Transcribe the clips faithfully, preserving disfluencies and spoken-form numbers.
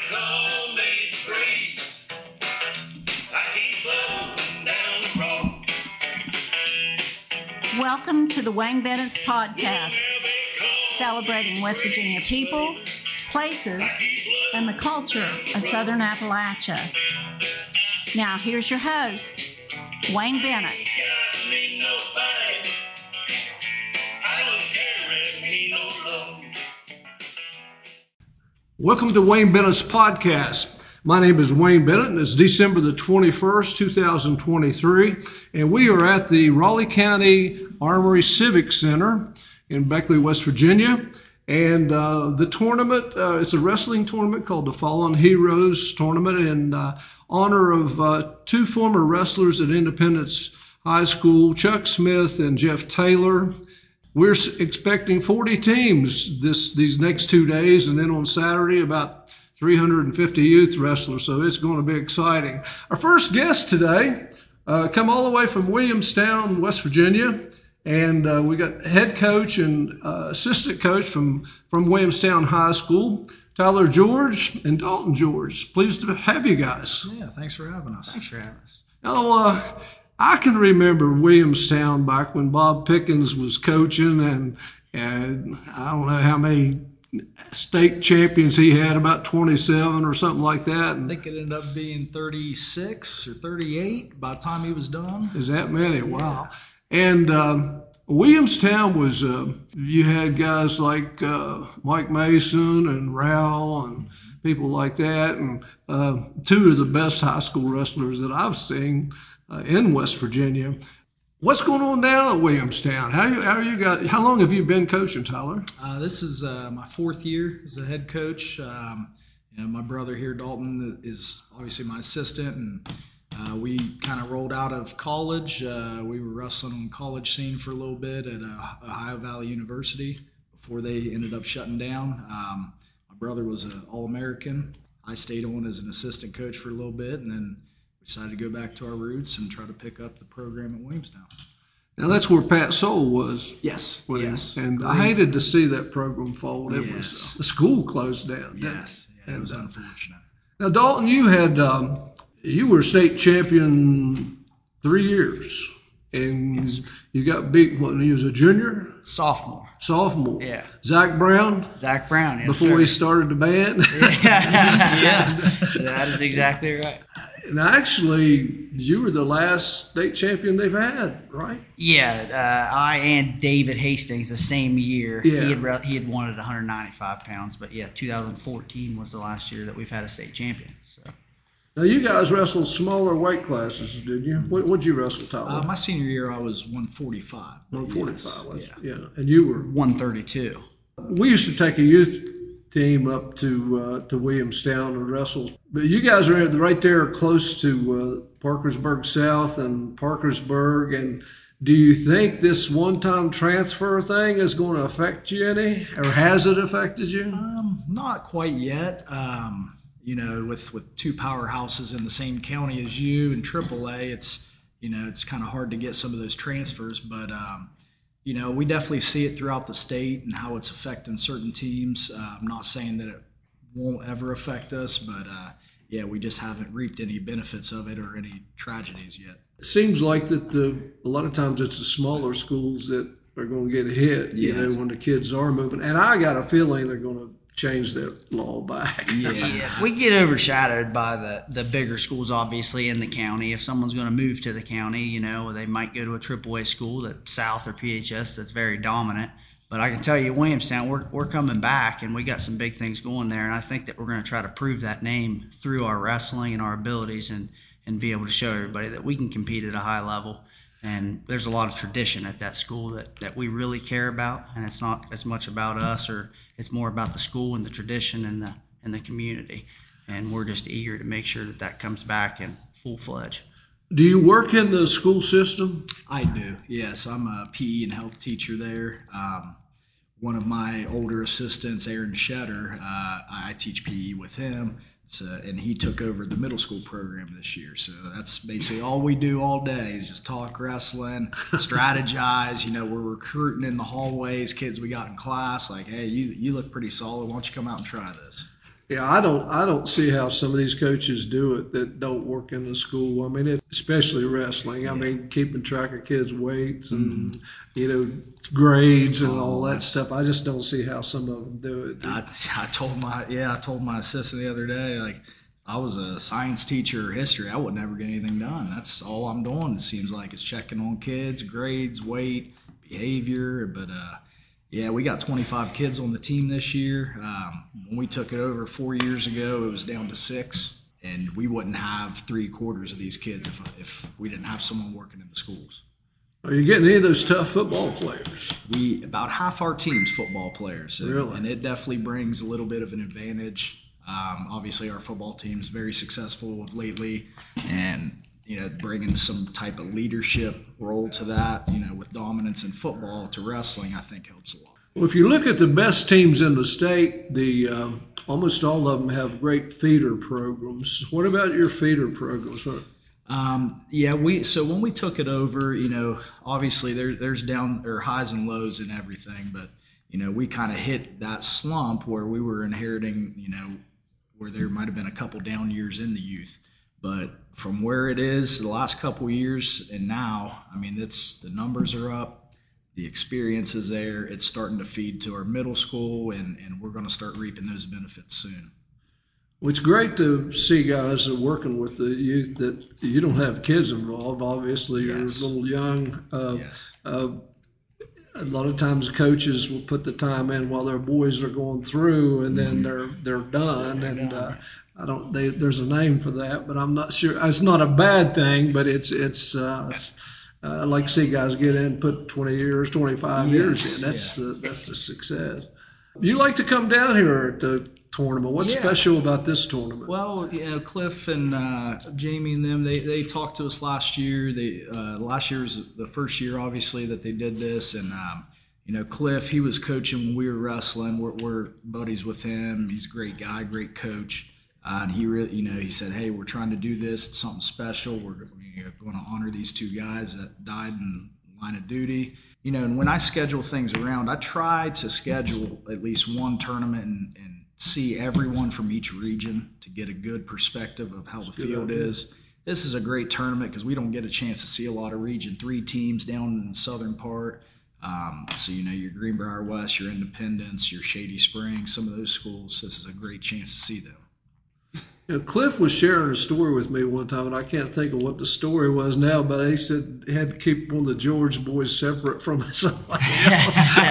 call me free. I keep floating down the road. Welcome to the Wayne Bennett's podcast, celebrating West Virginia people, places, and the culture of Southern Appalachia. Now, here's your host, Wayne Bennett. Welcome to Wayne Bennett's podcast. My name is Wayne Bennett, and it's December the twenty-first, two thousand twenty-three, and we are at the Raleigh County Armory Civic Center in Beckley, West Virginia. And uh, the tournament, uh, it's a wrestling tournament called the Fallen Heroes Tournament in uh, honor of uh, two former wrestlers at Independence High School, Chuck Smith and Jeff Taylor. We're expecting forty teams this these next two days, and then on Saturday, about three hundred fifty youth wrestlers, so it's going to be exciting. Our first guest today uh, come all the way from Williamstown, West Virginia, and uh, we got head coach and uh, assistant coach from, from Williamstown High School, Tyler George and Dalton George. Pleased to have you guys. Yeah, thanks for having us. Thanks for having us. Oh, uh, I can remember Williamstown back when Bob Pickens was coaching, and, and I don't know how many state champions he had, about twenty-seven or something like that. And I think it ended up being thirty-six or thirty-eight by the time he was done. Is that many? Wow. And um, Williamstown was, uh, you had guys like uh, Mike Mason and Rowell and people like that, and uh, two of the best high school wrestlers that I've seen uh, in West Virginia. What's going on now at Williamstown? How you how you got? How long have you been coaching, Tyler? Uh, this is uh, my fourth year as a head coach. Um, you know, my brother here, Dalton, is obviously my assistant, and uh, we kind of rolled out of college. Uh, we were wrestling on the college scene for a little bit at uh, Ohio Valley University before they ended up shutting down. Um, my brother was an All-American. I stayed on as an assistant coach for a little bit, and then decided to go back to our roots and try to pick up the program at Williamstown. Now that's where Pat Soul was. Yes, when yes. He, and I hated to see that program fold. It yes. was the school closed down. Yes, it? yeah, it was and, unfortunate. Now Dalton, you had um, you were state champion three years, and yes. you got beat when you was a junior, sophomore, sophomore. Yeah, Zach Brown. Zach Brown. Yes, before sir. he started the band. yeah, yeah, that is exactly right. And actually, you were the last state champion they've had, right? Yeah, uh, I and David Hastings the same year. Yeah. He had re- he had won at one ninety-five pounds, but yeah, two thousand fourteen was the last year that we've had a state champion. So. Now, you guys wrestled smaller weight classes, did you? What what'd you wrestle, Tyler? Uh, my senior year, I was one forty-five. one forty-five, yes. yeah. yeah. And you were? one thirty-two. We used to take a youth team up to uh, to Williamstown and wrestle. But you guys are right there close to uh, Parkersburg South and Parkersburg. And do you think this one-time transfer thing is going to affect you any, or has it affected you? Um, not quite yet. Um, you know, with, with two powerhouses in the same county as you and triple A, it's, you know, it's kind of hard to get some of those transfers. But, um, you know, we definitely see it throughout the state and how it's affecting certain teams. Uh, I'm not saying that it won't ever affect us, but, uh, yeah, we just haven't reaped any benefits of it or any tragedies yet. It seems like that the a lot of times it's the smaller schools that are going to get hit, you yeah. know, when the kids are moving. And I got a feeling they're going to change that law back. Yeah. yeah, we get overshadowed by the, the bigger schools, obviously, in the county. If someone's going to move to the county, you know, they might go to a triple A school that South or P H S that's very dominant. But I can tell you, Williamstown, we're we're coming back, and we got some big things going there. And I think that we're going to try to prove that name through our wrestling and our abilities, and and be able to show everybody that we can compete at a high level. And there's a lot of tradition at that school that, that we really care about, and it's not as much about us, or it's more about the school and the tradition and the and the community. And we're just eager to make sure that that comes back in full-fledged. Do you work in the school system? I do, yes. I'm a P E and health teacher there. Um, one of my older assistants, Aaron Shetter, uh, I teach P E with him. So, and he took over the middle school program this year. So that's basically all we do all day is just talk wrestling, strategize. You know, we're recruiting in the hallways, kids we got in class, like, hey, you you look pretty solid. Why don't you come out and try this? Yeah, I don't. I don't see how some of these coaches do it that don't work in the school. I mean, it, especially wrestling. I mean, keeping track of kids' weights and mm-hmm. you know grades and oh, all that stuff. I just don't see how some of them do it. I, I told my yeah, I told my assistant the other day, like, if I was a science teacher or history, I would never get anything done. That's all I'm doing. It seems like it's checking on kids, grades, weight, behavior, but. uh Yeah, we got twenty-five kids on the team this year. Um, when we took it over four years ago, it was down to six, and we wouldn't have three quarters of these kids if if we didn't have someone working in the schools. Are you getting any of those tough football players? We about half our team's football players, and, really, and it definitely brings a little bit of an advantage. Um, obviously, our football team's very successful lately, and you know, bringing some type of leadership role to that, you know, with dominance in football to wrestling, I think helps a lot. Well, if you look at the best teams in the state, the um, almost all of them have great feeder programs. What about your feeder programs? Um, yeah, we so when we took it over, you know, obviously there, there's down or highs and lows and everything, but you know, we kind of hit that slump where we were inheriting, you know, where there might have been a couple down years in the youth. But from where it is the last couple of years and now, I mean, it's the numbers are up, the experience is there. It's starting to feed to our middle school, and, and we're going to start reaping those benefits soon. Well, it's great to see guys that are working with the youth that you don't have kids involved. Obviously, you're yes. a little young. Uh, yes. uh, a lot of times coaches will put the time in while their boys are going through, and then mm-hmm. they're they're done. They're and done. Uh, I don't. They, there's a name for that, but I'm not sure. It's not a bad thing, but it's it's. Uh, uh, I like to see guys get in, and put twenty years, twenty-five yes, years in. That's yeah. uh, that's a success. You like to come down here at the tournament. What's yeah. special about this tournament? Well, you know, Cliff and uh, Jamie and them, they, they talked to us last year. They uh, last year was the first year, obviously, that they did this, and um, you know, Cliff, he was coaching when we were wrestling. We're, we're buddies with him. He's a great guy, great coach. Uh, and he really, you know, he said, hey, we're trying to do this. It's something special. We're you know, going to honor these two guys that died in line of duty. You know, and when I schedule things around, I try to schedule at least one tournament and, and see everyone from each region to get a good perspective of how That's the field idea. is. This is a great tournament because we don't get a chance to see a lot of Region three teams down in the southern part. Um, so, you know, your Greenbrier West, your Independence, your Shady Springs, some of those schools, this is a great chance to see them. You know, Cliff was sharing a story with me one time, and I can't think of what the story was now, but he said he had to keep one of the George boys separate from somebody else.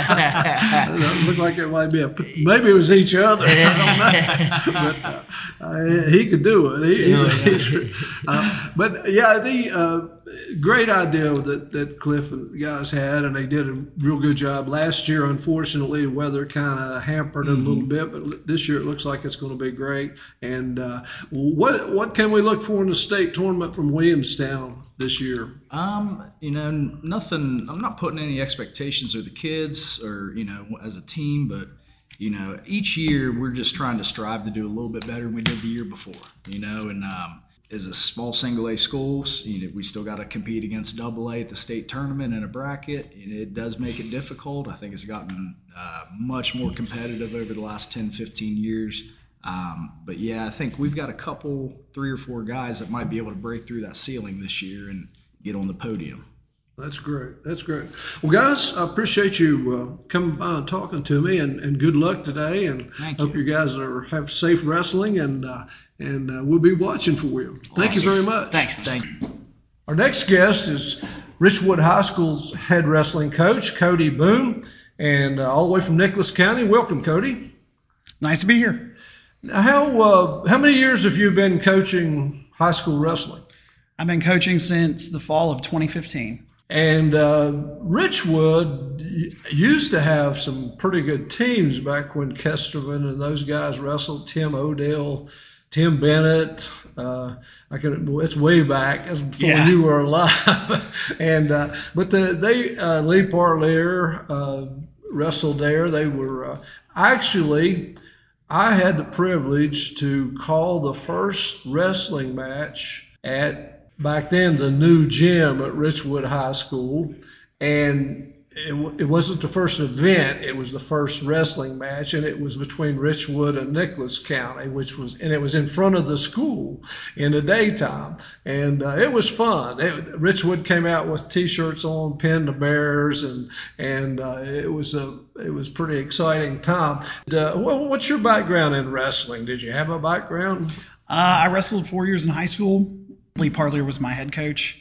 It looked like it might be a, maybe it was each other. I don't know. But uh, uh, he could do it. He, he's, he's, uh, but, yeah, the uh, great idea that, that Cliff and the guys had, and they did a real good job. Last year, unfortunately, weather kind of hampered it mm-hmm. a little bit, but this year it looks like it's going to be great. And uh, what what can we look for in the state tournament from Williamstown this year? Um, you know, nothing. I'm not putting any expectations of the kids or, you know, as a team, but, you know, each year we're just trying to strive to do a little bit better than we did the year before, you know, and um, as a small single A schools, you know, we still got to compete against double A at the state tournament in a bracket, and it does make it difficult. I think it's gotten uh, much more competitive over the last ten, fifteen years. Um, but yeah, I think we've got a couple, three or four guys that might be able to break through that ceiling this year and get on the podium. That's great. That's great. Well, guys, I appreciate you uh, coming by and talking to me, and, and good luck today. And Thank hope you. you guys are have safe wrestling, and uh, and uh, we'll be watching for you. Thank Awesome. you very much. Thanks. Thank you. Our next guest is Richwood High School's head wrestling coach, Cody Boone, and uh, all the way from Nicholas County. Welcome, Cody. Nice to be here. Now, how uh, how many years have you been coaching high school wrestling? I've been coaching since the fall of twenty fifteen. And uh, Richwood used to have some pretty good teams back when Kesterman and those guys wrestled. Tim Odell, Tim Bennett. Uh, I can. It's way back. It's before Yeah. you were alive. and uh, but the, they uh, Lee Parlier uh, wrestled there. They were uh, actually. I had the privilege to call the first wrestling match at back then the new gym at Richwood High School, and it, w- it wasn't the first event, it was the first wrestling match, and it was between Richwood and Nicholas County, which was, and it was in front of the school in the daytime, and uh, it was fun. It, Richwood came out with T-shirts on, pinned the Bears, and and uh, it was a it was pretty exciting time. Uh, what, what's your background in wrestling? Did you have a background? Uh, I wrestled four years in high school. Lee Parlier was my head coach.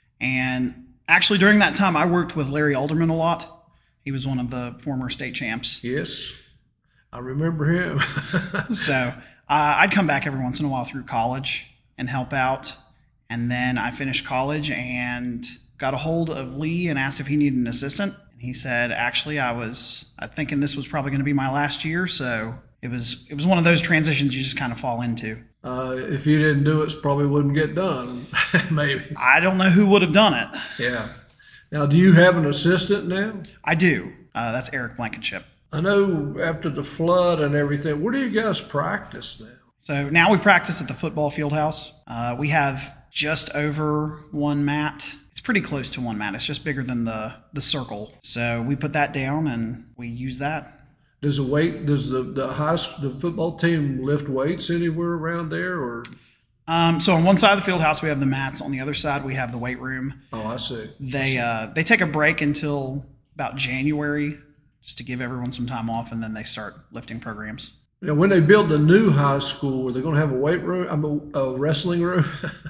And actually, during that time, I worked with Larry Alderman a lot. He was one of the former state champs. Yes, I remember him. So uh, I'd come back every once in a while through college and help out. And then I finished college and got a hold of Lee and asked if he needed an assistant. And he said, actually, I was uh, thinking this was probably going to be my last year. So it was it was one of those transitions you just kind of fall into. Uh, if you didn't do it, it probably wouldn't get done, maybe. I don't know who would have done it. Yeah. Now, do you have an assistant now? I do. Uh, that's Eric Blankenship. I know after the flood and everything, where do you guys practice now? So now we practice at the football field house. Uh, we have just over one mat. It's pretty close to one mat. It's just bigger than the, the circle. So we put that down and we use that. Does the weight, does the, the high school, the football team lift weights anywhere around there, or? Um, so on one side of the field house, we have the mats. On the other side, we have the weight room. Oh, I see. They uh, they take a break until about January just to give everyone some time off, and then they start lifting programs. Now, when they build the new high school, are they going to have a weight room, I mean, a wrestling room?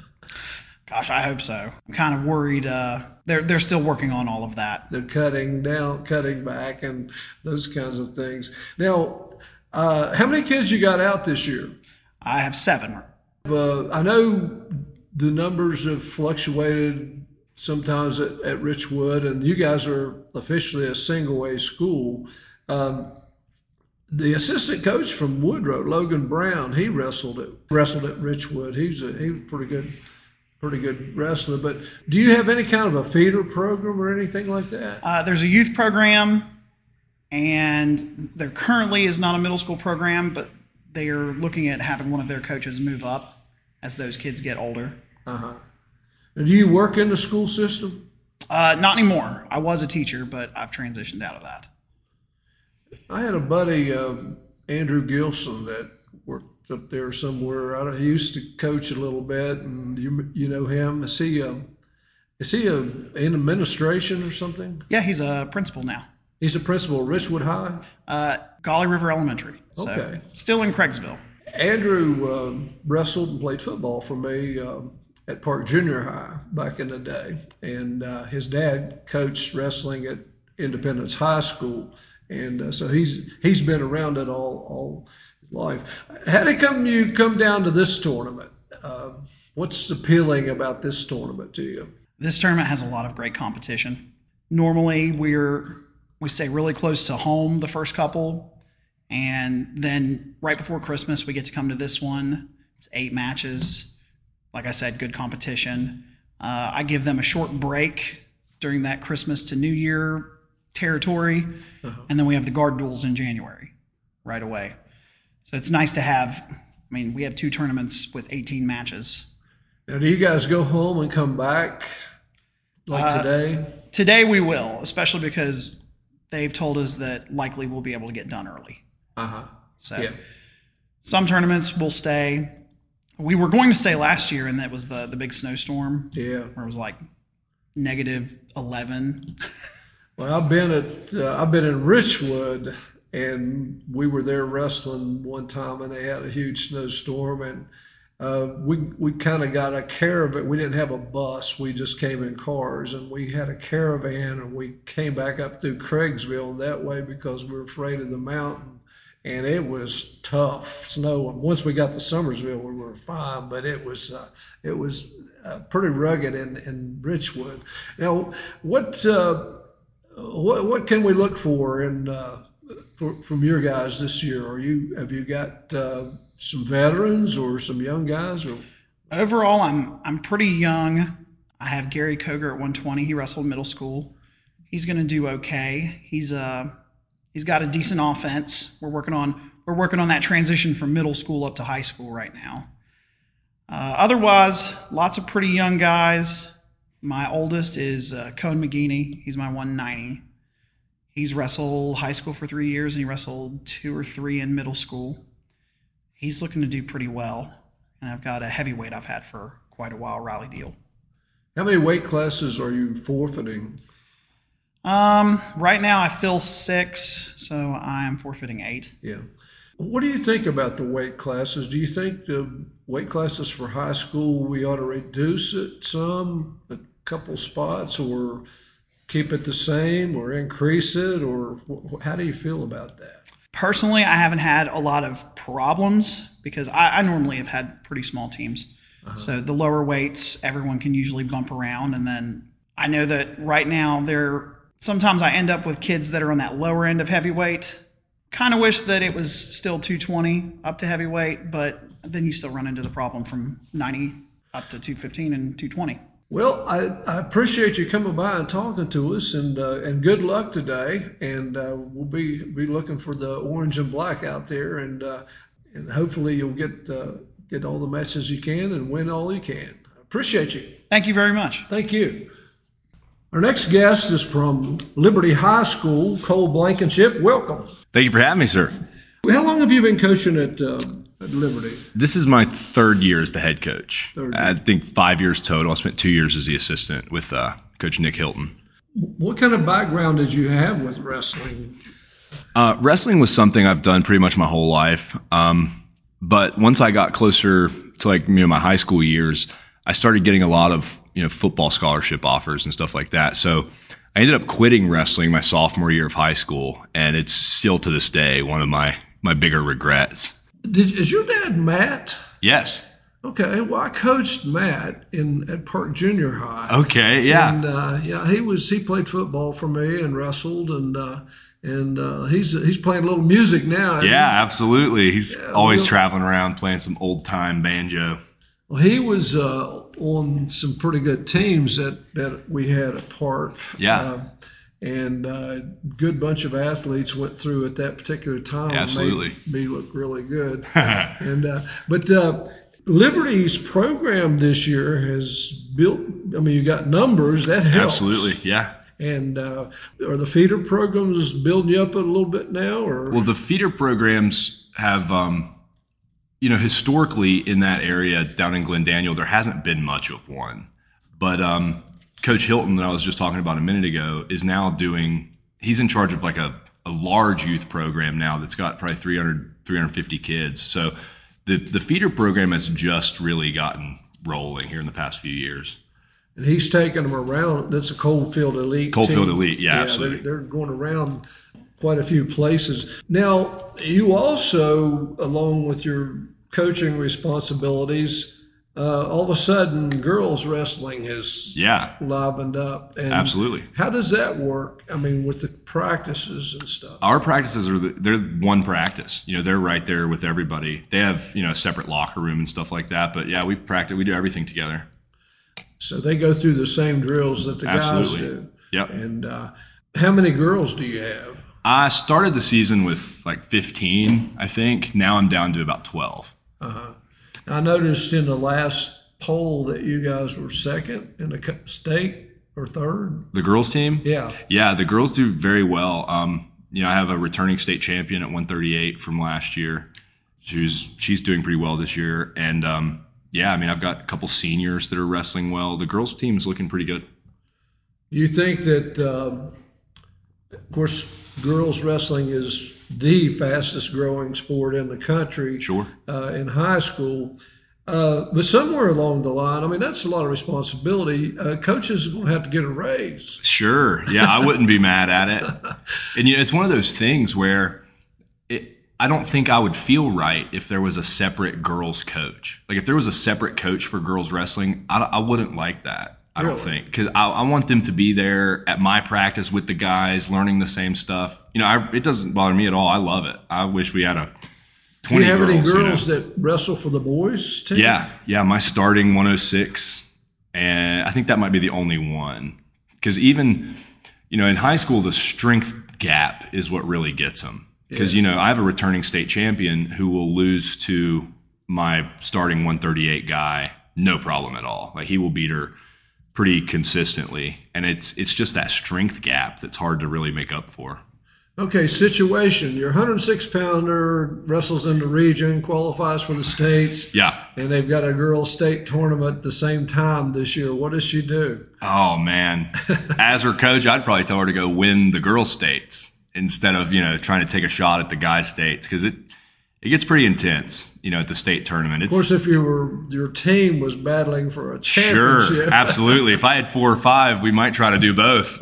Gosh, I hope so. I'm kind of worried. Uh, they're they're still working on all of that. They're cutting down, cutting back, and those kinds of things. Now, uh, how many kids you got out this year? I have seven. Uh, I know the numbers have fluctuated sometimes at, at Richwood, and you guys are officially a single-A school. Um, the assistant coach from Woodrow, Logan Brown, he wrestled at wrestled at Richwood. He's a, he was pretty good. Pretty good wrestler, but do you have any kind of a feeder program or anything like that? Uh, there's a youth program, and there currently is not a middle school program, but they are looking at having one of their coaches move up as those kids get older. Uh-huh. And do you work in the school system? Uh, not anymore. I was a teacher, but I've transitioned out of that. I had a buddy, uh, Andrew Gilson, that worked up there somewhere. I don't, he used to coach a little bit, and you you know him. Is he uh, is he a, in administration or something? Yeah, he's a principal now. He's a principal at Richwood High? Uh, Golly River Elementary. So Okay. still in Craigsville. Andrew um, wrestled and played football for me um, at Park Junior High back in the day. And uh, his dad coached wrestling at Independence High School. And uh, so he's he's been around it all all his life. How did come you come down to this tournament? Uh, what's appealing about this tournament to you? This tournament has a lot of great competition. Normally, we're we stay really close to home the first couple, and then right before Christmas, we get to come to this one. It's eight matches. Like I said, good competition. Uh, I give them a short break during that Christmas to New Year territory, uh-huh. and then we have the guard duels in January right away. So it's nice to have, I mean, we have two tournaments with eighteen matches. Now, do you guys go home and come back like Uh, today? Today we will, especially because they've told us that likely we'll be able to get done early. Uh-huh. So Yeah. some tournaments will stay. We were going to stay last year, and that was the, the big snowstorm Yeah. where it was like negative eleven. Well, I've been at uh, I've been in Richwood, and we were there wrestling one time, and they had a huge snowstorm, and uh, we we kind of got a caravan. We didn't have a bus; we just came in cars, and we had a caravan, and we came back up through Craigsville that way because we were afraid of the mountain, and it was tough snow. And once we got to Summersville, we were fine, but it was uh, it was uh, pretty rugged in in Richwood. Now, what? Uh, What what can we look for in uh, for, from your guys this year? Are you have you got uh, some veterans or some young guys? Or Overall, I'm I'm pretty young. I have Gary Koger at one twenty. He wrestled middle school. He's going to do okay. He's uh he's got a decent offense. We're working on we're working on that transition from middle school up to high school right now. Uh, otherwise, lots of pretty young guys. My oldest is uh, Cone McGeaney. He's my one ninety. He's wrestled high school for three years, and he wrestled two or three in middle school. He's looking to do pretty well. And I've got a heavyweight I've had for quite a while, Riley Deal. How many weight classes are you forfeiting? Um, right now I fill six, so I'm forfeiting eight. Yeah. What do you think about the weight classes? Do you think the weight classes for high school, we ought to reduce it some, a couple spots, or keep it the same, or increase it, or wh- how do you feel about that? Personally, I haven't had a lot of problems because I, I normally have had pretty small teams. Uh-huh. So the lower weights, everyone can usually bump around. And then I know that right now there, sometimes I end up with kids that are on that lower end of heavyweight. Kind of wish that it was still two twenty up to heavyweight, but then you still run into the problem from ninety up to two fifteen and two twenty. Well, I, I appreciate you coming by and talking to us, and uh, and good luck today. And uh, we'll be be looking for the orange and black out there, and uh, and hopefully you'll get uh, get all the matches you can and win all you can. Appreciate you. Thank you very much. Thank you. Our next guest is from Liberty High School, Cole Blankenship. Welcome. Thank you for having me, sir. How long have you been coaching at, uh, at Liberty? This is my third year as the head coach. Third year. I think five years total. I spent two years as the assistant with uh, Coach Nick Hilton. What kind of background did you have with wrestling? Uh, wrestling was something I've done pretty much my whole life. Um, but once I got closer to like you know my high school years, I started getting a lot of you know football scholarship offers and stuff like that. So I ended up quitting wrestling my sophomore year of high school, and it's still to this day one of my my bigger regrets. Did, is your dad Matt? Yes. Okay, well, I coached Matt in at Park Junior High. Okay, yeah. And uh, yeah, he was he played football for me and wrestled, and uh, and uh, he's he's playing a little music now. Yeah, absolutely. He's Yeah, always well- traveling around playing some old time banjo. Well, he was uh, on some pretty good teams that, that we had at Park. Yeah. Uh, and a good bunch of athletes went through at that particular time. Absolutely. Made me look really good. and uh, But uh, Liberty's program this year has built, I mean, you got numbers, that helps. Absolutely, yeah. And uh, are the feeder programs building you up a little bit now? Or Well, the feeder programs have, um, you know, historically in that area down in Glen Daniel, there hasn't been much of one. But um, Coach Hilton, that I was just talking about a minute ago, is now doing, he's in charge of like a, a large youth program now that's got probably three hundred, three hundred fifty kids. So the, the feeder program has just really gotten rolling here in the past few years. And he's taking them around. That's a Coalfield Elite Coalfield team. Elite, yeah, they're- absolutely. They're, going around quite a few places. Now, you also, along with your coaching responsibilities, uh, all of a sudden, girls wrestling has Yeah, livened up. And absolutely. how does that work? I mean, with the practices and stuff. Our practices are the, they're one practice. You know, they're right there with everybody. They have you know a separate locker room and stuff like that. But yeah, we practice. We do everything together. So they go through the same drills that the Absolutely. guys do. Yep. And uh, how many girls do you have? I started the season with like fifteen, I think. Now I'm down to about twelve. I noticed in the last poll that you guys were second in the co- state or third. The girls team? Yeah. Yeah, the girls do very well. Um, you know, I have a returning state champion at one thirty-eight from last year. She's she's doing pretty well this year. And um, yeah, I mean, I've got a couple seniors that are wrestling well. The girls team is looking pretty good. You think that, um, of course, girls wrestling is the fastest growing sport in the country. Sure. Uh, in high school. Uh, but somewhere along the line, I mean, that's a lot of responsibility. Uh, coaches are going to have to get a raise. Sure. Yeah, I wouldn't be mad at it. And you know, it's one of those things where it, I don't think I would feel right if there was a separate girls coach. Like if there was a separate coach for girls wrestling, I, I wouldn't like that. I don't Really? think, because I, I want them to be there at my practice with the guys, learning the same stuff. You know, I, it doesn't bother me at all. I love it. I wish we had a Do twenty you have girls, any you know. girls that wrestle for the boys team? Yeah, yeah. My starting one oh six, and I think that might be the only one. Because even, you know, in high school, the strength gap is what really gets them. Because, you know, I have a returning state champion who will lose to my starting one thirty-eight guy, no problem at all. Like, he will beat her pretty consistently, and it's it's just that strength gap that's hard to really make up for. Okay, situation. Your one hundred six pounder wrestles in the region, qualifies for the states. Yeah. And they've got a girls' state tournament at the same time this year. What does she do? Oh, man. As her coach, I'd probably tell her to go win the girls' states instead of, you know, trying to take a shot at the guys' states, because it, it gets pretty intense, you know, at the state tournament. It's, of course, if you were your team was battling for a sure, championship. absolutely. If I had four or five, we might try to do both.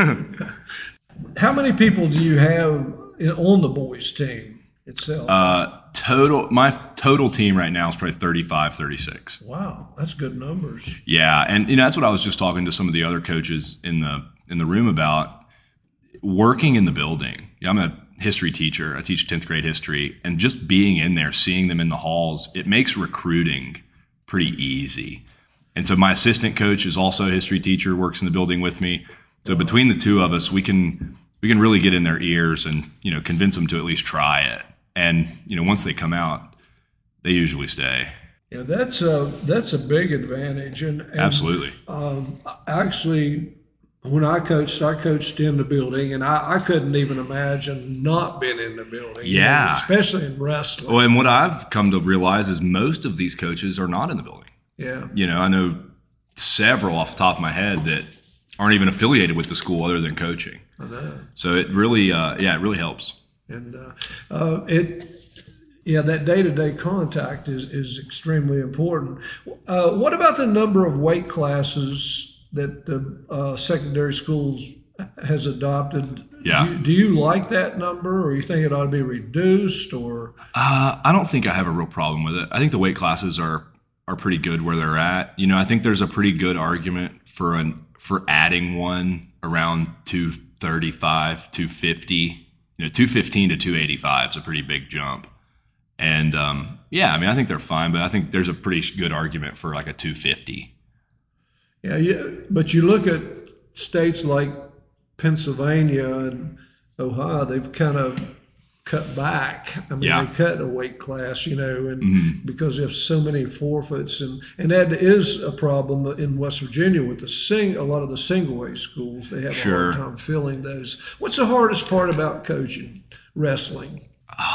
How many people do you have in, on the boys' team itself? Uh, total, my total team right now is probably thirty-five, thirty-six. Wow, that's good numbers. Yeah, and you know that's what I was just talking to some of the other coaches in the in the room about. Working in the building. Yeah, I'm a history teacher. I teach tenth grade history, and just being in there, seeing them in the halls, it makes recruiting pretty easy. And so my assistant coach is also a history teacher, works in the building with me. So between the two of us, we can we can really get in their ears and, you know, convince them to at least try it. And, you know, once they come out, they usually stay. Yeah, that's a that's a big advantage. And, and Absolutely. Um, actually, when I coached, I coached in the building, and I, I couldn't even imagine not being in the building. you Yeah. know, especially in wrestling. Well, and what I've come to realize is most of these coaches are not in the building. Yeah. You know, I know several off the top of my head that aren't even affiliated with the school other than coaching. I know. So it really, uh, yeah, it really helps. And uh, uh, it, yeah, that day-to-day contact is, is extremely important. Uh, what about the number of weight classes that the uh, secondary schools has adopted? Yeah. Do you, do you like that number, or you think it ought to be reduced, or? Uh, I don't think I have a real problem with it. I think the weight classes are are pretty good where they're at. You know, I think there's a pretty good argument for an for adding one around two thirty-five, two fifty. You know, two fifteen to two eighty-five is a pretty big jump. And um, yeah, I mean, I think they're fine, but I think there's a pretty good argument for like a two fifty. Yeah, yeah, but you look at states like Pennsylvania and Ohio, they've kind of cut back. I mean, Yeah. they cut a weight class, you know, and Mm-hmm. because they have so many forfeits, and, and that is a problem in West Virginia with the sing. A lot of the single A schools, they have Sure. a hard time filling those. What's the hardest part about coaching wrestling?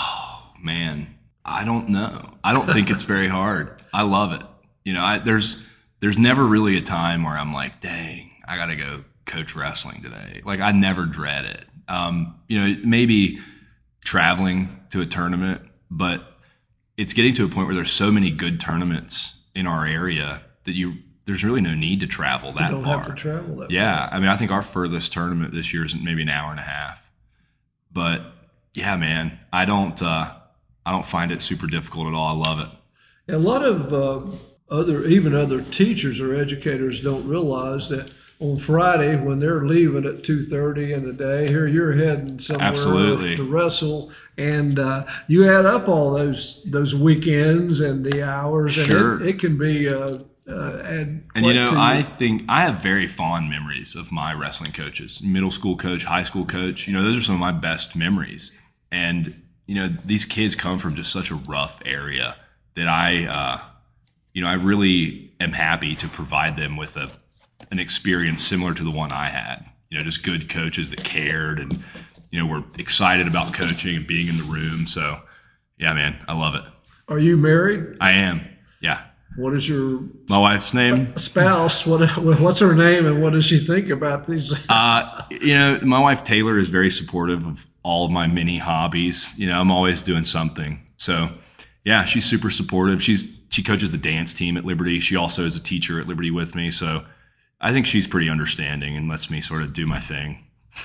Man, I don't know. I don't think it's very hard. I love it. You know, I, there's there's never really a time where I'm like, dang, I got to go coach wrestling today. Like, I never dread it. Um, you know, maybe traveling to a tournament, but it's getting to a point where there's so many good tournaments in our area that you there's really no need to travel that You don't far. have to travel that Yeah, I mean, I think our furthest tournament this year is maybe an hour and a half. But yeah, man, I don't uh, I don't find it super difficult at all. I love it. A lot of uh, other, even other teachers or educators don't realize that on Friday when they're leaving at two thirty in the day, here you're heading somewhere Absolutely. to wrestle, and uh, you add up all those those weekends and the hours, and Sure. it, it can be uh, uh, add. And you quite know, to I your- think I have very fond memories of my wrestling coaches, middle school coach, high school coach. You know, those are some of my best memories. And you know, these kids come from just such a rough area that I, uh, you know, I really am happy to provide them with a an experience similar to the one I had. You know, just good coaches that cared and, you know, were excited about coaching and being in the room. So, yeah, man, I love it. Are you married? I am. Yeah. What is your My wife's name? spouse? What what's her name, and what does she think about these? Uh, you know, my wife Taylor is very supportive of all of my many hobbies. You know, I'm always doing something. So, yeah, she's super supportive. She's she coaches the dance team at Liberty. She also is a teacher at Liberty with me. So, I think she's pretty understanding and lets me sort of do my thing.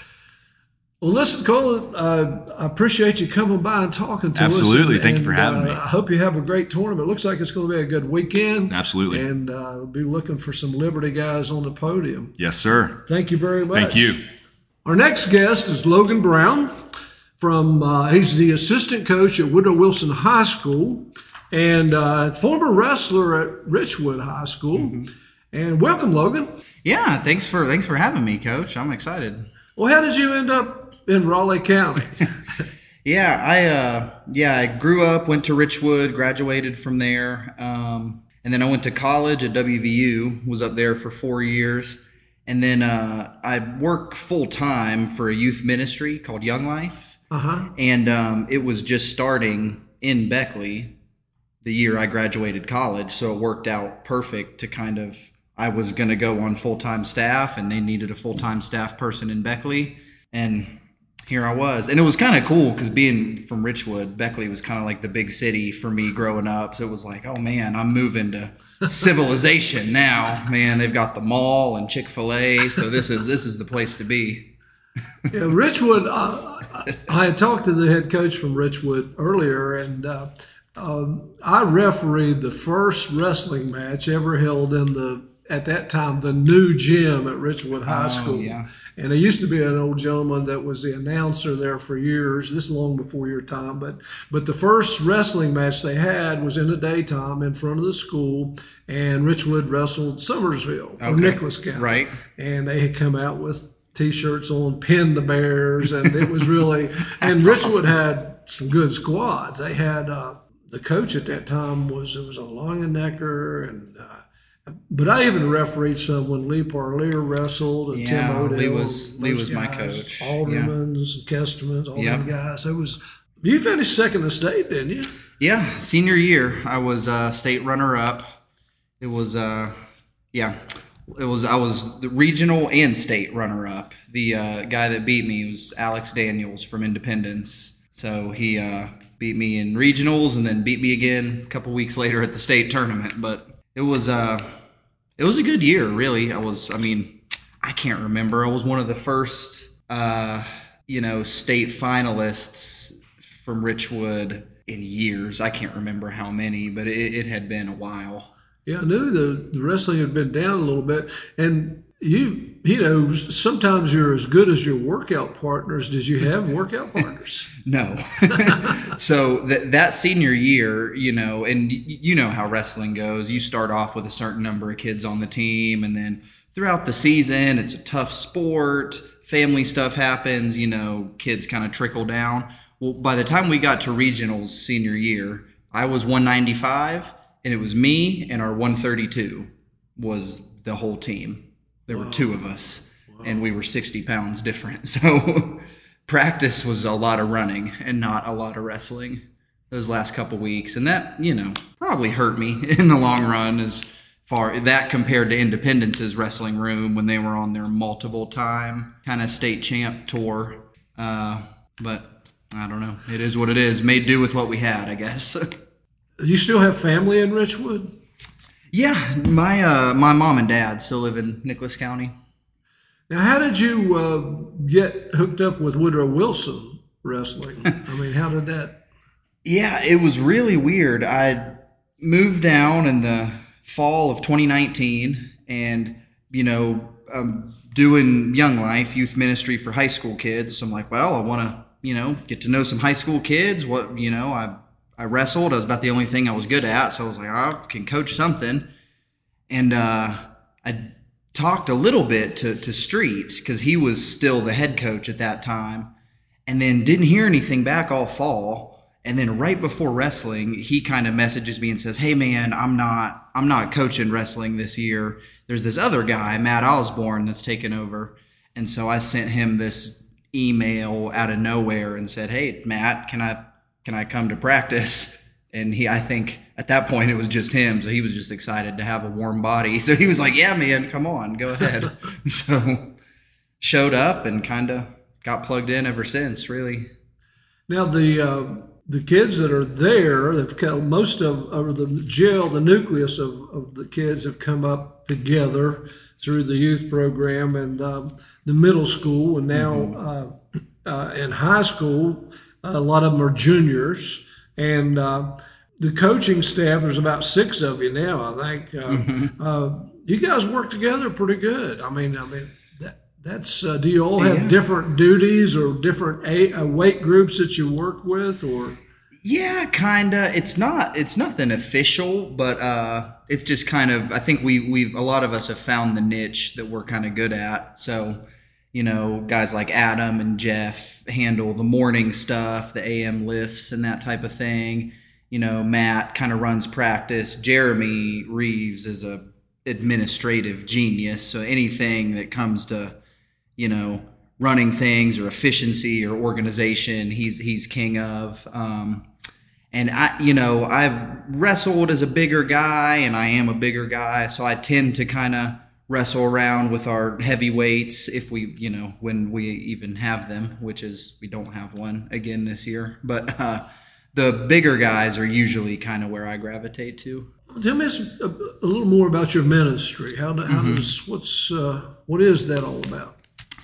Well, listen, Cole, uh, I appreciate you coming by and talking to Absolutely. us. and- Thank you for and, having uh, me. I hope you have a great tournament. Looks like it's going to be a good weekend. Absolutely. And uh, we'll be looking for some Liberty guys on the podium. Yes, sir. Thank you very much. Thank you. Our next guest is Logan Brown. From uh, he's the assistant coach at Woodrow Wilson High School and uh, former wrestler at Richwood High School. Mm-hmm. And welcome, Logan. Yeah, thanks for thanks for having me, Coach. I'm excited. Well, how did you end up in Raleigh County? Yeah, I uh, yeah I grew up, went to Richwood, graduated from there, um, And then I went to college at W V U, was up there for four years. And then uh, I work full time for a youth ministry called Young Life. Uh-huh. And um, it was just starting in Beckley the year I graduated college. So it worked out perfect to kind of, I was going to go on full-time staff, and they needed a full-time staff person in Beckley. And here I was. And it was kind of cool because being from Richwood, Beckley was kind of like the big city for me growing up. So it was like, oh man, I'm moving to civilization now. Man, they've got the mall and Chick-fil-A. So this is this is the place to be. Yeah, Richwood, uh, I had talked to the head coach from Richwood earlier, and uh, um, I refereed the first wrestling match ever held in the, at that time, the new gym at Richwood High Oh, School. yeah. And there used to be an old gentleman that was the announcer there for years. This is long before your time, but but the first wrestling match they had was in the daytime in front of the school, and Richwood wrestled Summersville or Okay. Nicholas County. Right. And they had come out with T-shirts on, pin the Bears, and it was really. And Richwood had some good squads. They had uh, the coach at that time was it was a Longenecker, and uh, but I even refereed some when Lee Parlier wrestled and Yeah, Tim Odell. Lee was- Lee those was my guys, coach. Aldermans, Kestermans, all Yep. them guys. It was. You finished second in state, didn't you? Yeah, senior year, I was uh, state runner-up. It was, uh, yeah, it was. I was the regional and state runner-up. The uh, guy that beat me was Alex Daniels from Independence. So he uh, beat me in regionals and then beat me again a couple weeks later at the state tournament. But it was, uh, it was a good year, really. I was, I mean, I can't remember. I was one of the first, uh, you know, state finalists from Richwood in years. I can't remember how many, but it, it had been a while. Yeah, I knew the, the wrestling had been down a little bit. And you, you know, sometimes you're as good as your workout partners. Did you have workout partners? No. So th- that senior year, you know, and y- you know how wrestling goes. You start off with a certain number of kids on the team, and then throughout the season, it's a tough sport. Family stuff happens, you know, kids kind of trickle down. Well, by the time we got to regionals senior year, I was one ninety-five, and it was me and our one thirty-two was the whole team. There were two of us, and we were sixty pounds different. So practice was a lot of running and not a lot of wrestling those last couple weeks. And that, you know, probably hurt me in the long run as far that compared to Independence's wrestling room when they were on their multiple time kind of state champ tour. Uh, but I don't know. It is what it is. Made do with what we had, I guess. Do you still have family in Richwood? Yeah, my uh, my mom and dad still live in Nicholas County. Now, how did you uh, get hooked up with Woodrow Wilson wrestling? I mean, how did that? Yeah, it was really weird. I moved down in the fall of twenty nineteen, and you know, I'm doing Young Life youth ministry for high school kids. So I'm like, well, I want to, you know, get to know some high school kids. What, you know, I I wrestled. I was about the only thing I was good at, so I was like, I can coach something. And uh, I talked a little bit to to Street because he was still the head coach at that time, and then didn't hear anything back all fall. And then right before wrestling, he kind of messages me and says, "Hey man, I'm not I'm not coaching wrestling this year. There's this other guy, Matt Osborne, that's taken over." And so I sent him this email out of nowhere and said, "Hey Matt, can I can I come to practice?" And he, I think at that point it was just him, so he was just excited to have a warm body. So he was like, "Yeah, man, come on, go ahead." So showed up and kind of got plugged in ever since, really. Now, the uh, the kids that are there, they've come, most of, of the jail, the nucleus of, of the kids have come up together through the youth program and um, the middle school, and now mm-hmm. uh, uh, in high school, a lot of them are juniors. And uh, the coaching staff, there's about six of you now, I think. Uh, mm-hmm. uh, you guys work together pretty good. I mean, I mean, that, that's. Uh, do you all have yeah. different duties or different a, uh, weight groups that you work with, or? Yeah, kinda. It's not. It's nothing official, but uh, it's just kind of. I think we we've a lot of us have found the niche that we're kind of good at. So, you know, guys like Adam and Jeff handle the morning stuff, the A M lifts and that type of thing. you know, Matt kind of runs practice. Jeremy Reeves is a administrative genius. So anything that comes to, you know, running things or efficiency or organization, he's he's king of. Um, and I, you know, I've wrestled as a bigger guy, and I am a bigger guy, so I tend to kind of wrestle around with our heavyweights if we, you know, when we even have them, which is we don't have one again this year. But uh, the bigger guys are usually kind of where I gravitate to. Tell me a, a little more about your ministry. How, do, how mm-hmm. does what's uh, what is that all about?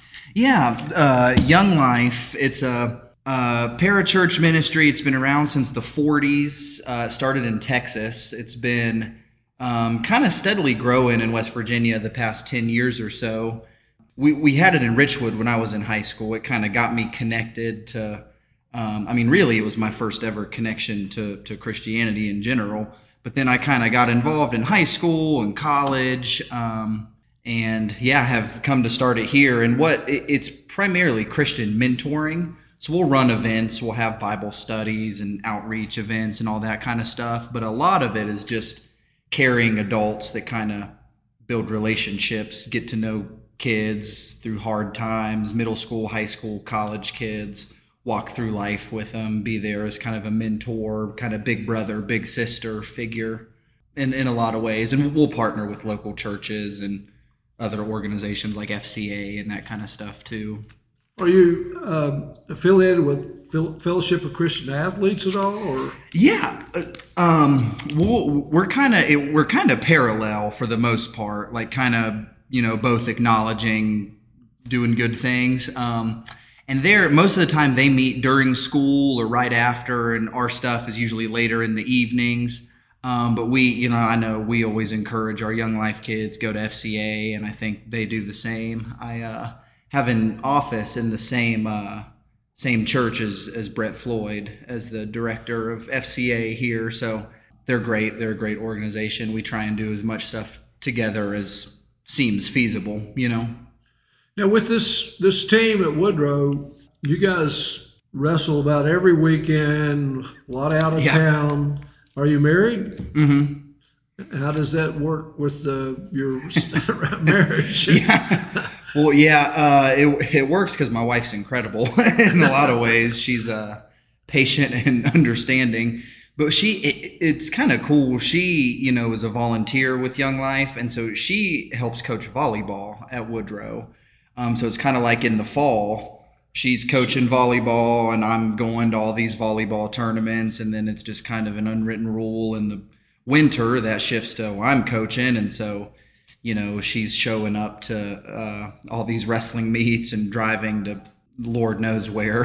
Yeah, uh, Young Life. It's a, a parachurch ministry. It's been around since the forties. Uh, it started in Texas. It's been um, kind of steadily growing in West Virginia the past ten years or so. We we had it in Richwood when I was in high school. It kind of got me connected to. Um, I mean, really, it was my first ever connection to to Christianity in general. But then I kind of got involved in high school and college, um, and yeah, have come to start it here. And what it, it's primarily Christian mentoring. So we'll run events, we'll have Bible studies and outreach events and all that kind of stuff. But a lot of it is just carrying adults that kind of build relationships, get to know kids through hard times, middle school, high school, college kids. Walk through life with them, be there as kind of a mentor, kind of big brother, big sister figure in, in a lot of ways. And we'll partner with local churches and other organizations like F C A and that kind of stuff too. Are you uh, affiliated with Fellowship of Christian Athletes at all? Or yeah, um, we'll, we're kind of we're kind of parallel for the most part, like kind of, you know, both acknowledging doing good things. Um, And there, most of the time they meet during school or right after, and our stuff is usually later in the evenings. Um, but we, you know, I know we always encourage our Young Life kids go to F C A, and I think they do the same. I uh, have an office in the same uh, same church as, as Brett Floyd, as the director of F C A here. So they're great. They're a great organization. We try and do as much stuff together as seems feasible, you know. Now, with this this team at Woodrow, you guys wrestle about every weekend, a lot out of yeah. town. Are you married? Mm-hmm. How does that work with the, your marriage? Yeah. Well, yeah, uh, it, it works because my wife's incredible in a lot of ways. She's uh, patient and understanding. But she, it, it's kind of cool. She, you know, is a volunteer with Young Life, and so she helps coach volleyball at Woodrow. Um, so it's kind of like in the fall, she's coaching volleyball and I'm going to all these volleyball tournaments. And then it's just kind of an unwritten rule in the winter that shifts to, well, I'm coaching. And so, you know, she's showing up to uh, all these wrestling meets and driving to Lord knows where.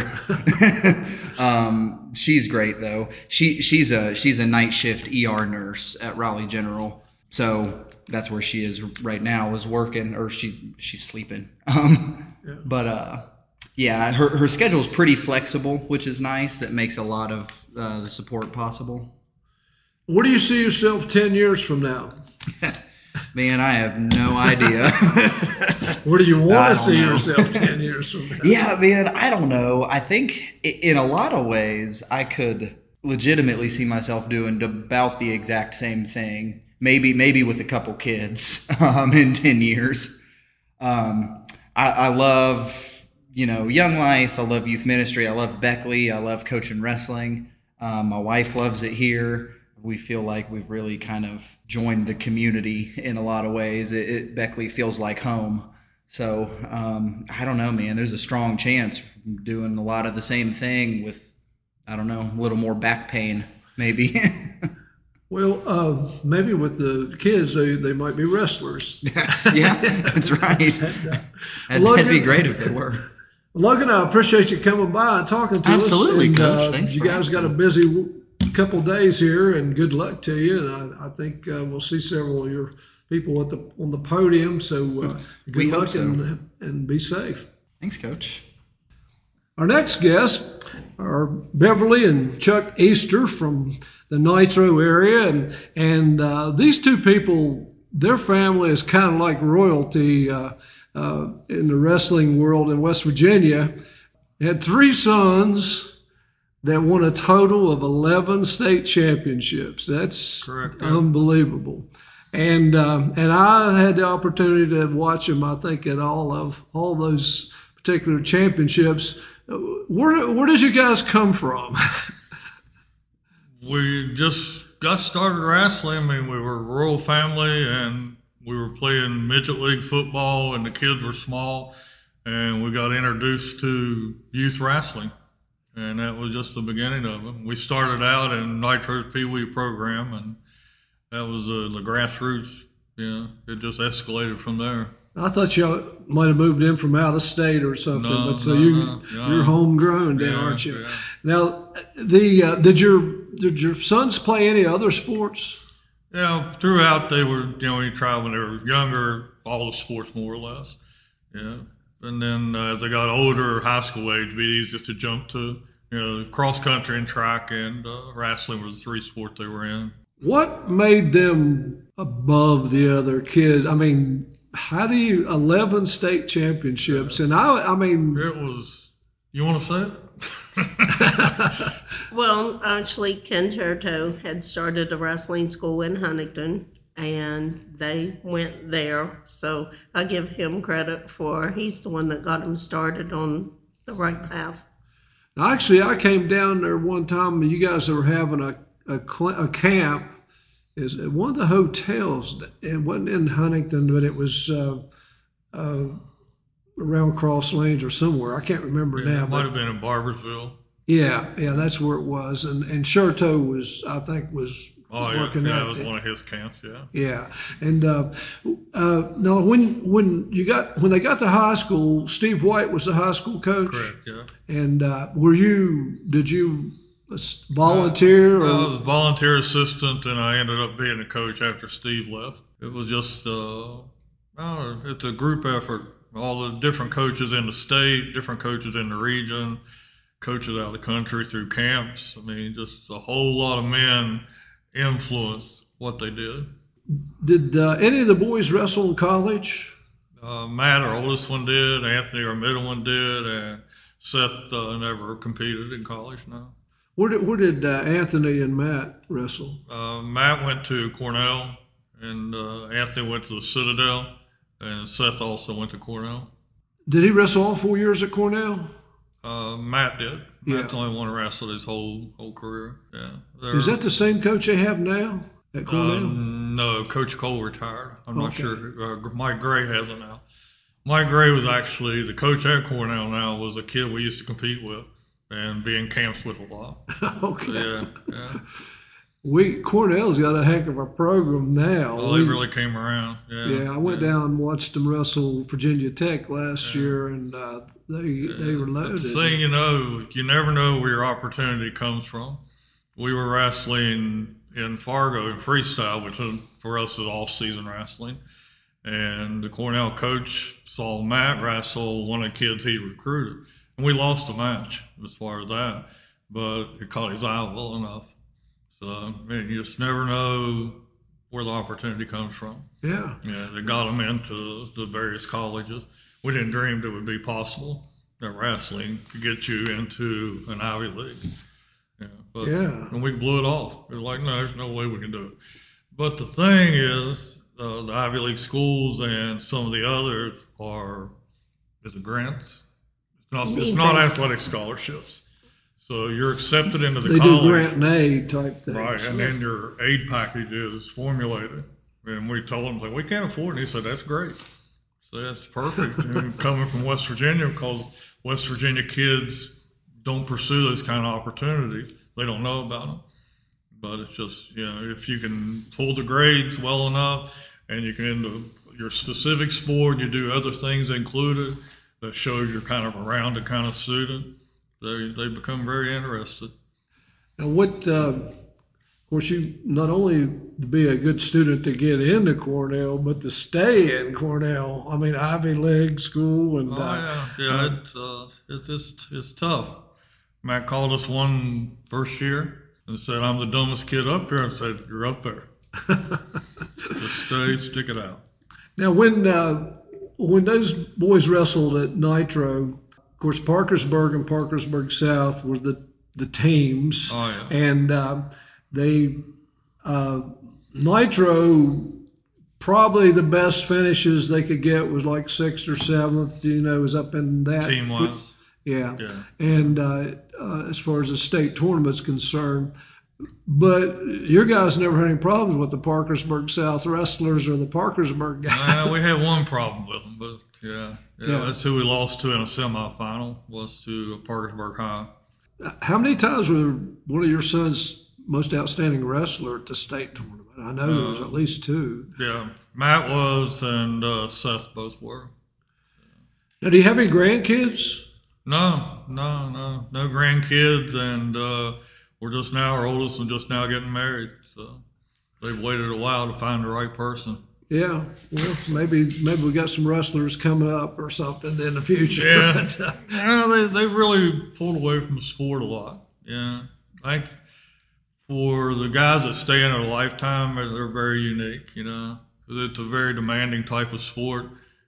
um, she's great though. She, she's a, she's a night shift E R nurse at Raleigh General. So that's where she is right now, is working, or she she's sleeping. Um, yeah. But uh, yeah, her her schedule is pretty flexible, which is nice. That makes a lot of uh, the support possible. Where do you see yourself ten years from now? Man, I have no idea. Where do you want to see know. yourself ten years from now? Yeah, man, I don't know. I think in a lot of ways, I could legitimately see myself doing about the exact same thing. Maybe, maybe with a couple kids um, in ten years. Um, I, I love, you know, Young Life. I love youth ministry. I love Beckley. I love coaching wrestling. Um, my wife loves it here. We feel like we've really kind of joined the community in a lot of ways. It, it Beckley feels like home. So um, I don't know, man. There's a strong chance doing a lot of the same thing with, I don't know, a little more back pain, maybe. Well, uh, maybe with the kids, they, they might be wrestlers. Yeah, that's right. That'd, Logan, that'd be great if they were. Logan, I appreciate you coming by and talking to Absolutely, us. Absolutely, Coach. Uh, Thanks you for guys asking. got a busy couple days here, and good luck to you. And I, I think uh, we'll see several of your people at the on the podium. So uh, good we luck hope so. and, and be safe. Thanks, Coach. Our next guests are Beverly and Chuck Easter from the Nitro area. And, and uh, these two people, their family is kind of like royalty uh, uh, in the wrestling world in West Virginia. They had three sons. that won a total of eleven state championships. That's Correct, yeah. unbelievable. And um, and I had the opportunity to watch him, I think, at all of all those particular championships. Where where did you guys come from? We just got started wrestling. I mean, we were a rural family, and we were playing midget league football, and the kids were small, and we got introduced to youth wrestling, and that was just the beginning of it. We started out in Nitro's Pee Wee program, and that was uh, the grassroots. You know, it just escalated from there. I thought you might have moved in from out of state or something, No, but so no, you no, no. you're homegrown, then, Yeah, aren't you? yeah. Now, the uh, did your did your sons play any other sports? Yeah, throughout they were, you know, when you travel when they were younger, all the sports more or less. Yeah, and then uh, as they got older, high school age, it'd be easy to jump to, you know, cross country and track and uh, wrestling were the three sports they were in. What made them above the other kids? I mean, how do you eleven state championships? And I, I mean, It was. You want to say it? Well, actually, Ken Cherto had started a wrestling school in Huntington, and they went there. So I give him credit for, he's the one that got them started on the right path. actually, I came down there one time. And you guys were having a a, cl- a camp. Is at one of the hotels. It wasn't in Huntington, but it was uh, uh, around Cross Lanes or somewhere. I can't remember Yeah, now. it might But have been in Barbersville. yeah, yeah, that's where it was. And and Cherto was, I think, was Oh yeah, working yeah, out it was there. one of his camps. Yeah. Yeah, and uh, uh, no, when when you got when they got to high school, Steve White was the high school coach. Correct. Yeah. And uh, were you? Did you volunteer? I Or? was a volunteer assistant, and I ended up being a coach after Steve left. It was just, uh, I don't know, it's a group effort. All the different coaches in the state, different coaches in the region, coaches out of the country through camps. I mean, just a whole lot of men influenced what they did. Did uh, any of the boys wrestle in college? Uh, Matt, our oldest one, did. Anthony, our middle one, did. And Seth uh, never competed in college, no. Where did where did uh, Anthony and Matt wrestle? Uh, Matt went to Cornell, and uh, Anthony went to the Citadel, and Seth also went to Cornell. Did he wrestle all four years at Cornell? Uh, Matt did. Yeah. Matt's the only one who wrestled his whole whole career. Yeah. Is that the same coach they have now at Cornell? Um, no, Coach Cole retired. I'm not Okay. sure. Uh, Mike Gray has it now. Mike Gray was actually the coach at Cornell. Now was a kid we used to compete with and be in camps with a lot. Okay. Yeah, yeah. We Cornell's got a heck of a program now. Well, We- they really came around. Yeah. yeah, I went down and watched them wrestle Virginia Tech last year, and uh, they they were But loaded. the thing, you know, you never know where your opportunity comes from. We were wrestling in Fargo in freestyle, which is, for us is off-season wrestling. And the Cornell coach saw Matt wrestle one of the kids he recruited. And we lost the match as far as that, but it caught his eye well enough. So, I mean, you just never know where the opportunity comes from. Yeah. Yeah, they got them into the various colleges. We didn't dream it would be possible that wrestling could get you into an Ivy League. Yeah, but Yeah. and we blew it off. It was like, no, there's no way we can do it. But the thing is, uh, the Ivy League schools and some of the others are, is it grants? It's not, it's not Need-based. athletic scholarships. So you're accepted into the They college. do grant and aid type things. Right, and then your aid package is formulated. And we told him, like, we can't afford it. And he said, that's great. So that's perfect. And coming from West Virginia, because West Virginia kids don't pursue those kind of opportunities. They don't know about them. But it's just, you know, if you can pull the grades well enough and you can into your specific sport, you do other things included that shows you're kind of a rounded kind of student, they, they become very interested. Now, what? Uh, of course, you not only to be a good student to get into Cornell, but to stay in Cornell. I mean, Ivy League school, and Oh, uh, yeah, yeah, it's, uh, it's, it's, it's tough. Matt called us one first year and said, I'm the dumbest kid up here. I said, you're up there. Just stay, stick it out. now when uh, when those boys wrestled at Nitro, of course, Parkersburg and Parkersburg South were the the teams. Oh, yeah. And uh, they uh, Nitro, probably the best finishes they could get was like sixth or seventh. You know, was up in that Team wise. Yeah. Yeah. And uh, uh, as far as the state tournament's concerned, but your guys never had any problems with the Parkersburg South wrestlers or the Parkersburg guys. Uh, we had one problem with them, but yeah, yeah, Yeah. that's who we lost to in a semifinal, was to Parkersburg High. How many times were one of your sons most outstanding wrestler at the state tournament? I know there was at least two. Yeah, Matt was and uh, Seth both were. Now, do you have any grandkids? No, no, no, no grandkids, and uh, we're just now, our oldest one just now getting married, so they've waited a while to find the right person. Yeah, well, maybe maybe we got some wrestlers coming up or something in the future. Yeah, yeah, they they really pulled away from the sport a lot. Yeah, I think for the guys that stay in a lifetime, they're very unique. You know, 'cause it's a very demanding type of sport,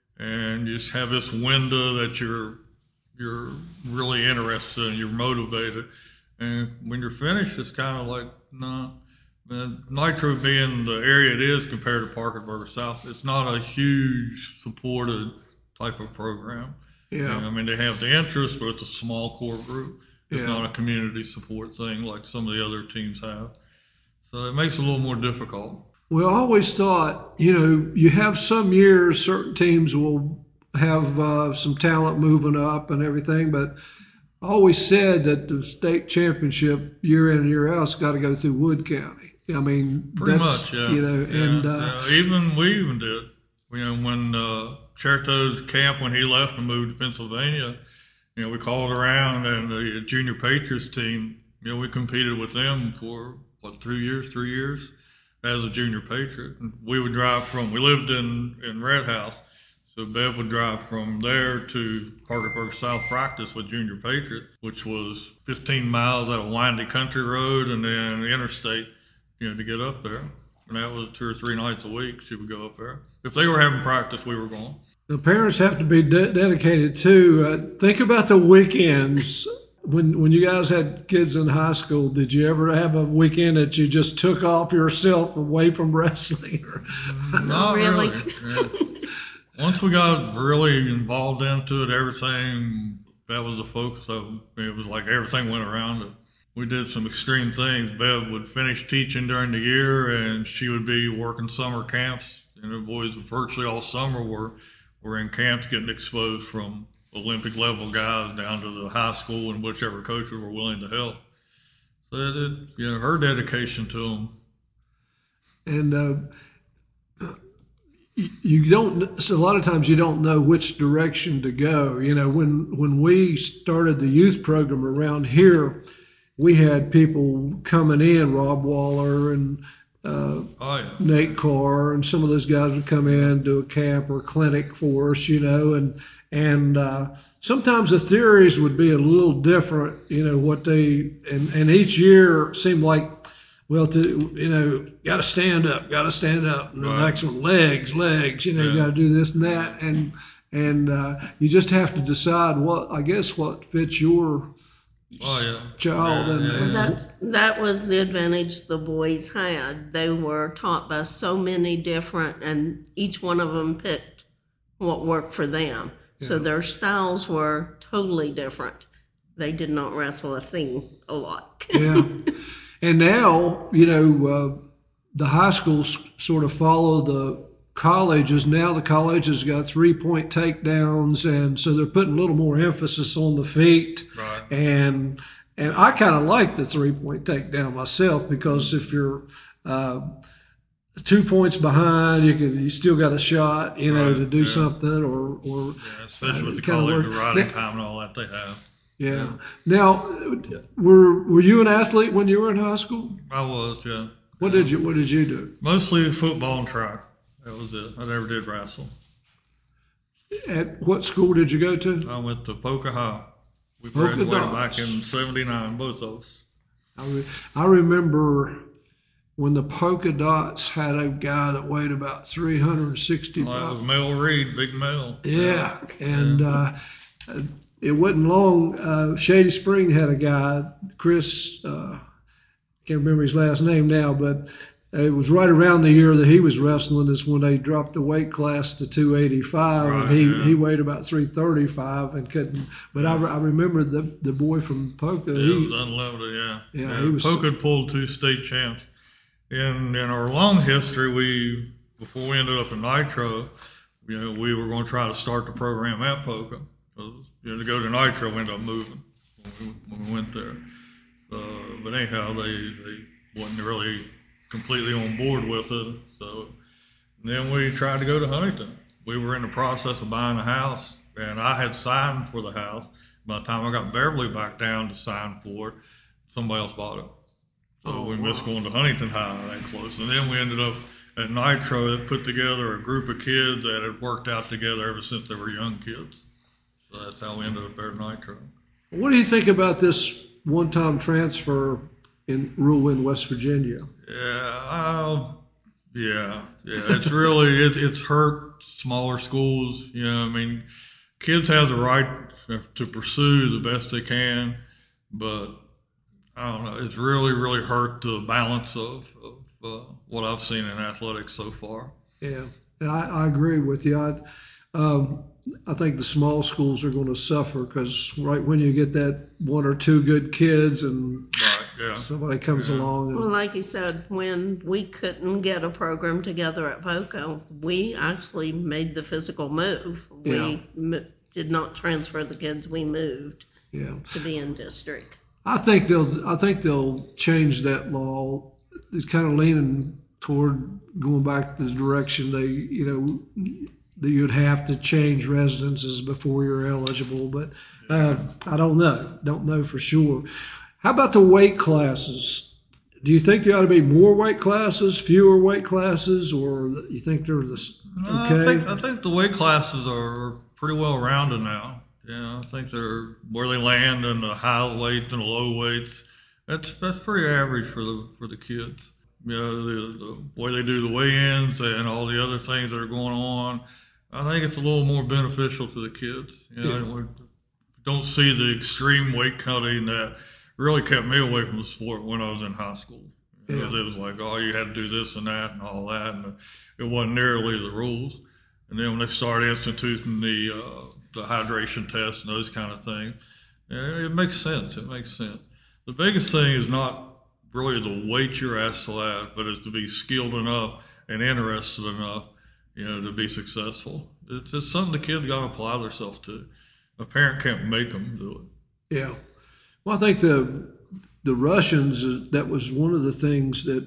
and you just have this window that you're you're really interested in, you're motivated, and when you're finished, it's kind of like no. And Nitro being the area it is compared to Parkersburg South, it's not a huge supported type of program. Yeah. I mean, they have the interest, but it's a small core group. It's Yeah. not a community support thing like some of the other teams have. So it makes it a little more difficult. Well, I always thought, you know, you have some years, certain teams will have uh, some talent moving up and everything, but I always said that the state championship year in and year out's got to go through Wood County. I mean, Pretty that's, much, yeah. you know, yeah, and uh, yeah. even we even did. You know, when uh, Cherto's camp, when he left and moved to Pennsylvania, you know, we called around and the Junior Patriots team, you know, we competed with them for, what, three years, three years as a Junior Patriot. And we would drive from, we lived in, in Red House, so Bev would drive from there to Parkersburg South practice with Junior Patriot, which was fifteen miles out of windy country road and then interstate, you know, to get up there. And that was two or three nights a week she would go up there. If they were having practice, we were going. the parents have to be de- dedicated too. Uh, think about the weekends. When when you guys had kids in high school, did you ever have a weekend that you just took off yourself away from wrestling? Not really. really. Yeah. Once we got really involved into it, everything, that was the focus of it. It was like everything went around it. We did some extreme things. Bev would finish teaching during the year, and she would be working summer camps. And the boys virtually all summer were, were in camps getting exposed from Olympic level guys down to the high school and whichever coaches were willing to help. So it, it, you know, her dedication to them. And uh, you don't, so a lot of times you don't know which direction to go. You know, when, when we started the youth program around here, we had people coming in, Rob Waller and uh, Oh, yeah. Nate Carr, and some of those guys would come in, do a camp or clinic for us, you know, and and uh, sometimes the theories would be a little different, you know, what they, and, and each year seemed like, well, to, you know, got to stand up, got to stand up, and the Right. next one, legs, legs, you know, you Yeah. got to do this and that, and and uh, you just have to decide what, I guess, what fits your Oh, yeah. child, Yeah, and, yeah. and That's, that was the advantage the boys had. They were taught by so many different, and each one of them picked what worked for them. So their styles were totally different. They did not wrestle a thing alike. yeah. And now, you know, uh, the high schools sort of follow the colleges. Now the colleges got three-point takedowns, and so they're putting a little more emphasis on the feet. Right. And and I kind of like the three-point takedown myself, because if you're uh, two points behind, you can, you still got a shot, you know, Right, to do yeah. something, or or Yeah, especially with the kinda college work. riding Yeah. time and all that they have. yeah. Now, were were you an athlete when you were in high school? I was, yeah. What did you What did you do? Mostly football and track. That was it. I never did wrestle. At what school did you go to? I went to Polka High. We Polka graduated back Dots. in seventy-nine, both of us. I, re- I remember when the Polka Dots had a guy that weighed about three hundred sixty Well, that was pounds. Mel Reed, big Mel. Yeah, and uh, it wasn't long. Uh, Shady Spring had a guy, Chris. Uh, can't remember his last name now, but it was right around the year that he was wrestling is when they dropped the weight class to two eighty-five, Right, and he, yeah. he weighed about three thirty-five and couldn't. But I, I remember the the boy from Poca. It He, was unlimited, yeah. Yeah, he was- Polk had pulled two state champs. In in our long history, we before we ended up in Nitro, you know, we were going to try to start the program at Polka. Because you know, to go to Nitro, we ended up moving when we, when we went there. Uh, but anyhow, they they wasn't really completely on board with it. So then we tried to go to Huntington. We were in the process of buying a house, and I had signed for the house. By the time I got Beverly back down to sign for it, somebody else bought it. So Oh, we wow. missed going to Huntington High that close. And then we ended up at Nitro that put together a group of kids that had worked out together ever since they were young kids. So that's how we ended up there at Nitro. what do you think about this one-time transfer in rule in West Virginia? Yeah, uh, yeah, yeah. It's really it, it's hurt smaller schools. You know, I mean, kids have the right to pursue the best they can, but I don't know. It's really really hurt the balance of, of uh, what I've seen in athletics so far. Yeah, and I, I agree with you. I, um, I think the small schools are going to suffer because right when you get that one or two good kids and Right? Yeah. somebody comes along Well, and like you said, when we couldn't get a program together at Poco, we actually made the physical move. Yeah. We mo- did not transfer the kids, we moved yeah, to be in district. I think they'll I think they'll change that law. It's kind of leaning toward going back to the direction they you know that you'd have to change residences before you're eligible, but uh, I don't know. Don't know for sure. How about the weight classes? Do you think there ought to be more weight classes, fewer weight classes, or you think they're the s- No, okay? I think I think the weight classes are pretty well rounded now. Yeah, I think they're where they land in the high weight and the low weights. That's that's pretty average for the for the kids. You know, the, the way they do the weigh-ins and all the other things that are going on. I think it's a little more beneficial to the kids. You know, Yeah. we don't see the extreme weight cutting that really kept me away from the sport when I was in high school. You know, Yeah. It was like, oh, you had to do this and that and all that, and it wasn't nearly the rules. And then when they started instituting the uh, the hydration test and those kind of things, yeah, it makes sense. It makes sense. The biggest thing is not really the weight you're asked to add, but is to be skilled enough and interested enough, you know, to be successful. It's just something the kids got to apply themselves to. A parent can't make them do it. Yeah. Well, I think the the Russians, uh, that was one of the things that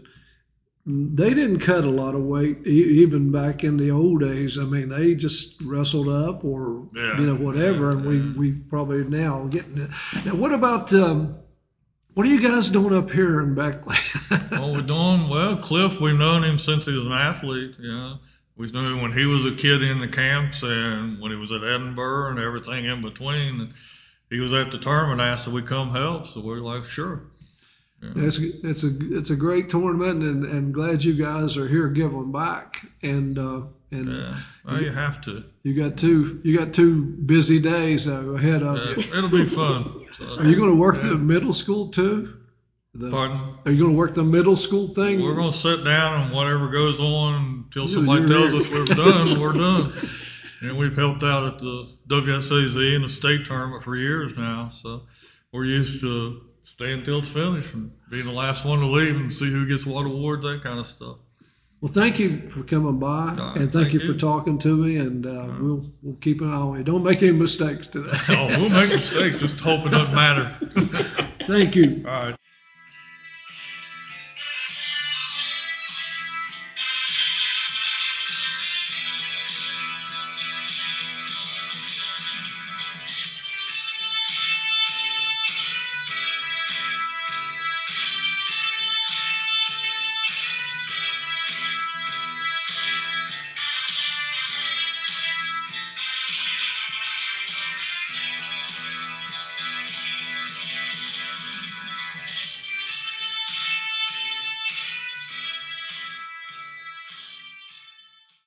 they didn't cut a lot of weight e- even back in the old days. I mean, they just wrestled up or, Yeah. you know, whatever. And we, we probably now getting it. Now, what about, um, what are you guys doing up here in Beckley? What we're doing, well, Cliff, we've known him since he was an athlete, you know. We knew him when he was a kid in the camps and when he was at Edinburgh and everything in between. And he was at the tournament, asked if we come help. So we're like, sure. It's, it's a it's a great tournament, and, and glad you guys are here giving back. And uh, and Yeah, well, you have to. you got two you got two busy days uh, ahead of Yeah, you. it'll be fun. So, Are you going to work the middle school too? The, pardon? Are you going to work the middle school thing? We're going to sit down and whatever goes on until Yeah, somebody you're tells here. us we're done, we're done. And we've helped out at the W S A Z and the state tournament for years now. So we're used to staying until it's finished and being the last one to leave and see who gets what award, that kind of stuff. Well, thank you for coming by, right, and thank, thank you, you. for talking to me. And uh, we'll we'll keep an eye on you. Don't make any mistakes today. Oh, we'll make mistakes. Just hope it doesn't matter. Thank you. All right.